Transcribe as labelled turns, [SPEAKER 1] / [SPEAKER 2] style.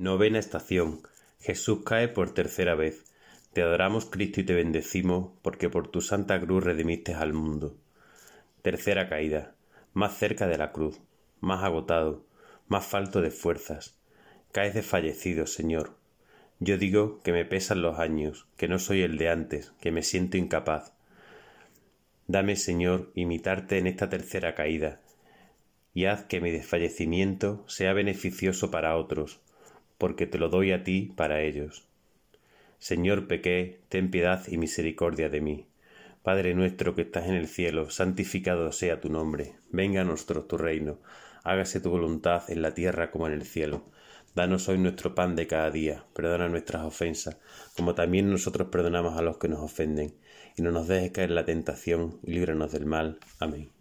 [SPEAKER 1] Novena estación. Jesús cae por tercera vez. Te adoramos, Cristo, y te bendecimos, porque por tu santa cruz redimiste al mundo. Tercera caída. Más cerca de la cruz, más agotado, más falto de fuerzas. Caes desfallecido, Señor. Yo digo que me pesan los años, que no soy el de antes, que me siento incapaz. Dame, Señor, imitarte en esta tercera caída, y haz que mi desfallecimiento sea beneficioso para otros, porque te lo doy a ti para ellos. Señor, pequé, ten piedad y misericordia de mí. Padre nuestro que estás en el cielo, santificado sea tu nombre. Venga a nosotros tu reino. Hágase tu voluntad en la tierra como en el cielo. Danos hoy nuestro pan de cada día. Perdona nuestras ofensas, como también nosotros perdonamos a los que nos ofenden. Y no nos dejes caer en la tentación, y líbranos del mal. Amén.